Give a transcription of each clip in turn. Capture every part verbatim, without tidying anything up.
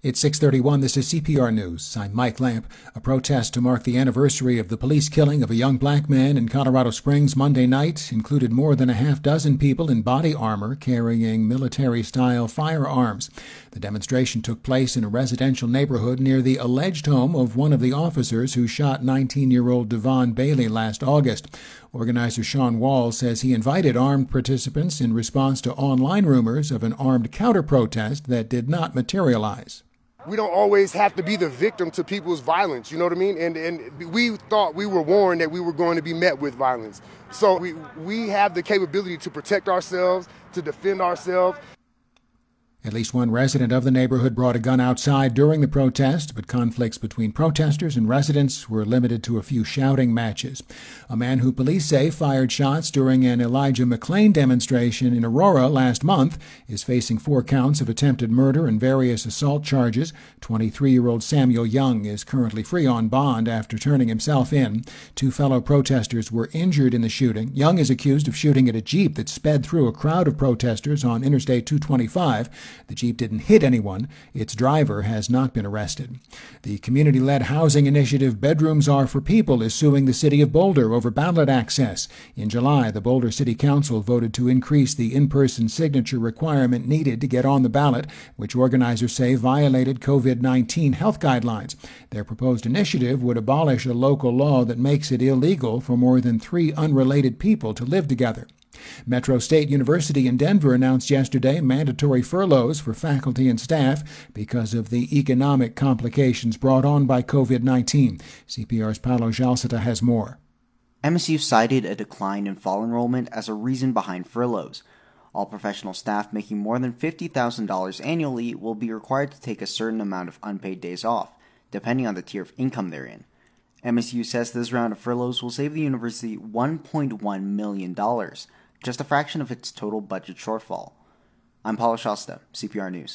It's six thirty-one. This is C P R News. I'm Mike Lamp. A protest to mark the anniversary of the police killing of a young black man in Colorado Springs Monday night included more than a half dozen people in body armor carrying military-style firearms. The demonstration took place in a residential neighborhood near the alleged home of one of the officers who shot nineteen-year-old Devon Bailey last August. Organizer Sean Wall says he invited armed participants in response to online rumors of an armed counter-protest that did not materialize. We don't always have to be the victim to people's violence, you know what I mean? And and we thought we were warned that we were going to be met with violence. So we, we have the capability to protect ourselves, to defend ourselves. At least one resident of the neighborhood brought a gun outside during the protest, but conflicts between protesters and residents were limited to a few shouting matches. A man who police say fired shots during an Elijah McClain demonstration in Aurora last month is facing four counts of attempted murder and various assault charges. twenty-three-year-old Samuel Young is currently free on bond after turning himself in. Two fellow protesters were injured in the shooting. Young is accused of shooting at a Jeep that sped through a crowd of protesters on Interstate two twenty-five. The Jeep didn't hit anyone. Its driver has not been arrested. The community-led housing initiative Bedrooms Are for People is suing the city of Boulder over ballot access. In July, the Boulder City Council voted to increase the in-person signature requirement needed to get on the ballot, which organizers say violated COVID nineteen health guidelines. Their proposed initiative would abolish a local law that makes it illegal for more than three unrelated people to live together. Metro State University in Denver announced yesterday mandatory furloughs for faculty and staff because of the economic complications brought on by COVID nineteen. C P R's Paolo Jalseta has more. M S U cited a decline in fall enrollment as a reason behind furloughs. All professional staff making more than fifty thousand dollars annually will be required to take a certain amount of unpaid days off, depending on the tier of income they're in. M S U says this round of furloughs will save the university one point one million dollars. Just a fraction of its total budget shortfall. I'm Paolo Jalseta, C P R News.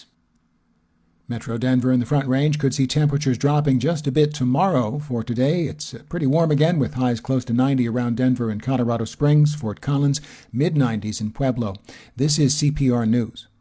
Metro Denver and the Front Range could see temperatures dropping just a bit tomorrow. For today, it's pretty warm again with highs close to ninety around Denver and Colorado Springs, Fort Collins, mid nineties in Pueblo. This is C P R News.